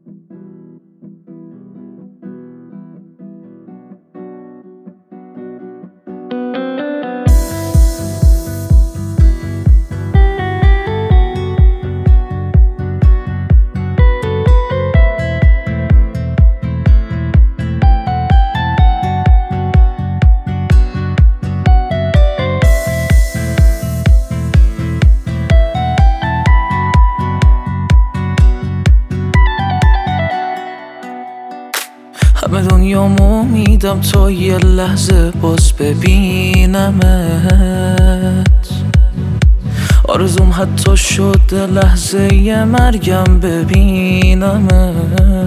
همه دنیامو میدم تا یه لحظه باز ببینمت. آرزوم حتی شده لحظه یه مرگم ببینمت.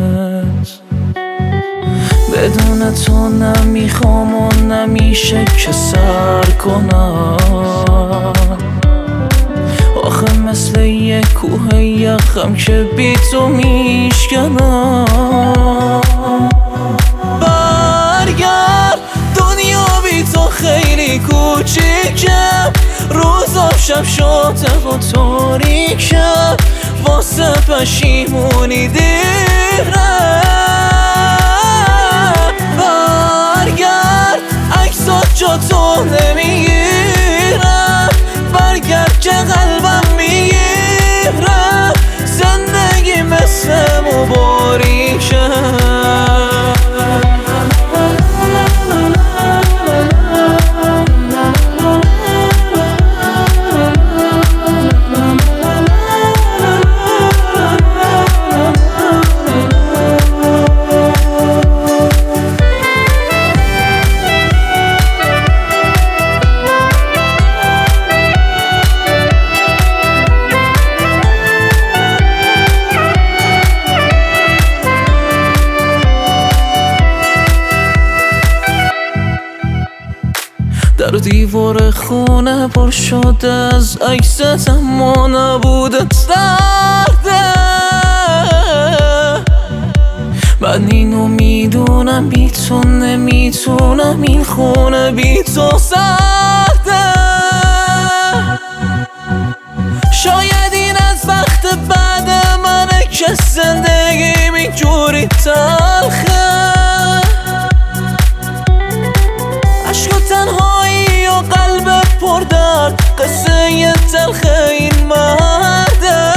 بدون تو نمیخوام و نمیشه که سر کنم. آخه مثل یه کوه یخم که بی تو میشکنم. برگرد دنیا بی تو خیلی کوچیکه. روزا شب شده و تاریکه. واسه پشیمونی دیره. برگرد عکسات جا تو نمیگیره. برگرد که قلبم میگیره. زندگی مثل مباریکه. در و دیوار خونه پر شده از عکست اما نبوده سرده. من اینو میدونم بی تو نمیتونم. این خونه بی تو سرده. شاید این از وقت بعد منه که زندگی اینجوری تلخه. عشق و تنهایی و قلب پردرد قصه ی تلخه این مرده.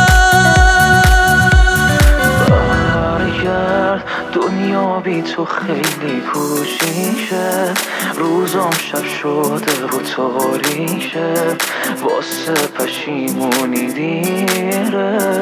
برگرد دنیا بی تو خیلی کوچیکه. روزام شب شده و تاریکه. واسه پشیمونی دیره.